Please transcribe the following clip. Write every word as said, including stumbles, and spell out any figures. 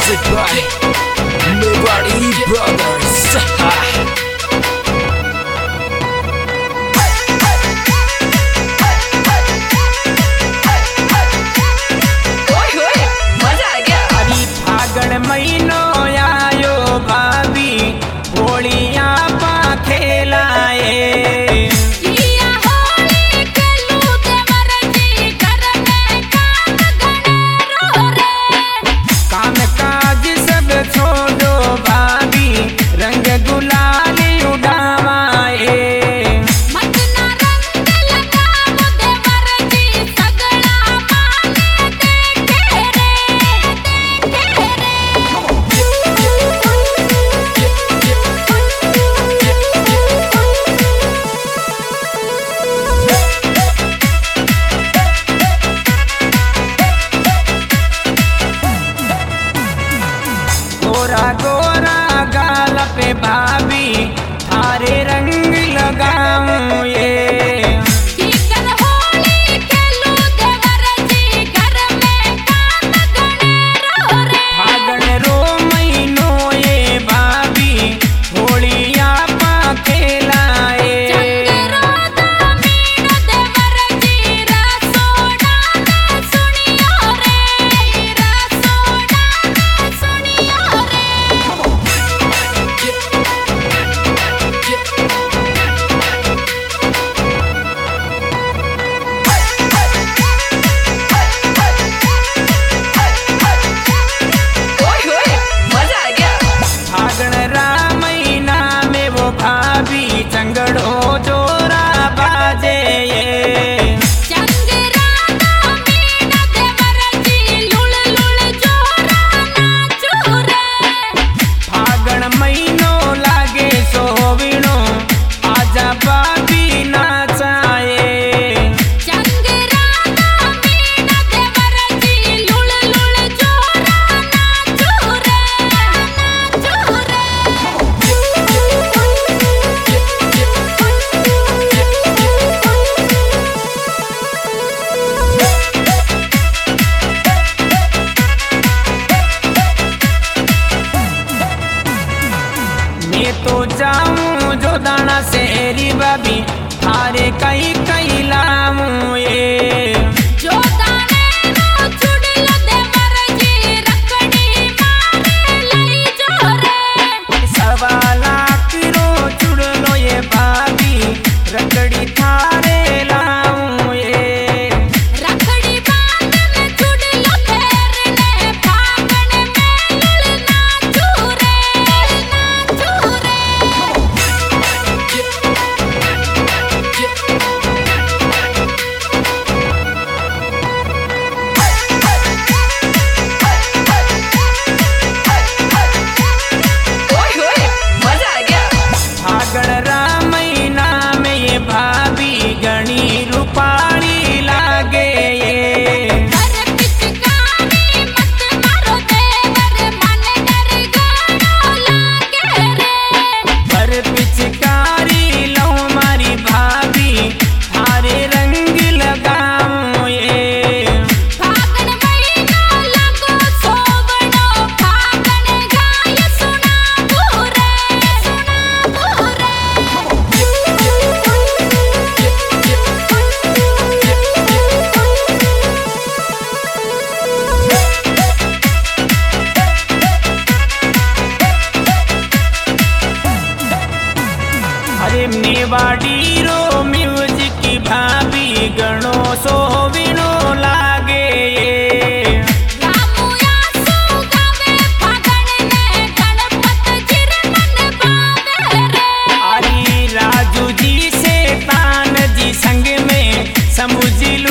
Music by Mewari Brothers. फागण महीनो आयो भाभी होलियां पा खेलाए काम काज सब छोड़ो भाभी रंग गुलाल उड़ावाए गोरा गोरा गाल पे भाभी थारे रंग लगाऊं ये फागण रो महीनो ये भाभी होलियां पा खेलाए भाभी चंगड़ो जोरा बाजे ये फागण महीनो लागे सोविनो आजा भाभी नाचाए मैं तो जाऊं जो दाना सेरी भाभी थारे कई कई लाऊं ये जो दाने नो चुड़लो दे मरजी रखड़ी मारे लई जोरे सवा लाख रो चुड़लो ये भाभी रखड़ी थारे लाऊं ये रखड़ी बांधन चुड़लो फेरने फागण में लुलना चूरे ना चूरे फागण रा महीना में ये भाभी गणी रूपाणी लागे ये अरे पिचकारी मत मारो देवर मन डर गाड़ो लागे रे पर पिचकारी लो मारी भाभी थारे रंग लगाऊं ये फागण महीनो लगो सोवड़ो फागण गाय सुना पूरे सुना पूरे अरे मेवाड़ी रो म्यूजिक की भाभी गणो सोविनो लागे ये रामुया सो गावे फागण ने गणपत जिर मन बावे रे आरी राजू जी से तान जी संग में समुझ लो